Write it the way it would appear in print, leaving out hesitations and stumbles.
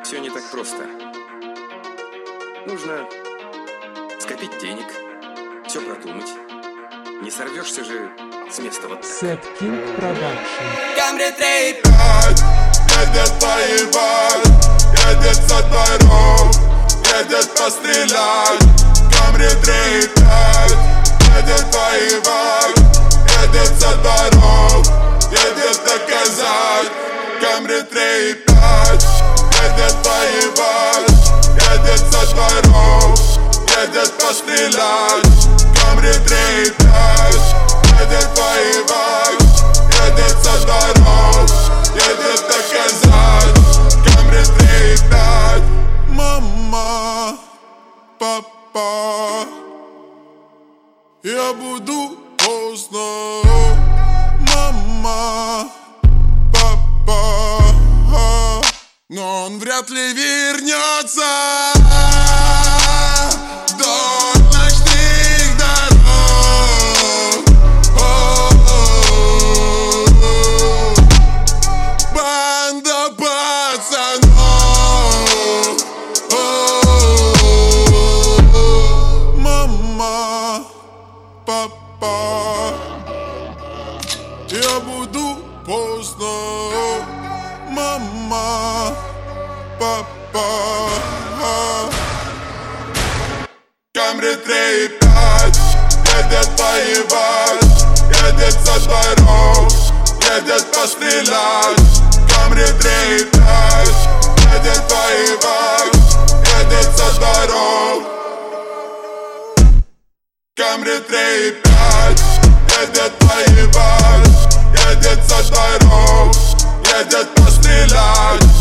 Все не так просто. Нужно скопить денег, все продумать. Не сорвешься же с места вот так. Сеткинг Продакшн. Камри 3,5 едет воевать, едет со дворов, едет пострелять. Камри 3,5 едет воевать, едет со дворов, едет доказать. Камри 3,5 едет воевать, едет со дворов, едет пострелять. Камри 3,5 едет воевать, едет со дворов, едет доказать. Камри 3,5. Мама, папа, я буду поздно. Мама, папа, но он вряд ли вернется. Вдоль ночных дорог. Банда пацанов. Мама, папа, я буду поздно. Мама, папа. Камри 3,5 едет воевать, едет со дворов, едет пострелять. Камри 3,5 едет воевать, едет со дворов. Камри 3,5 едет воевать, едет со дворов, едет пострелять.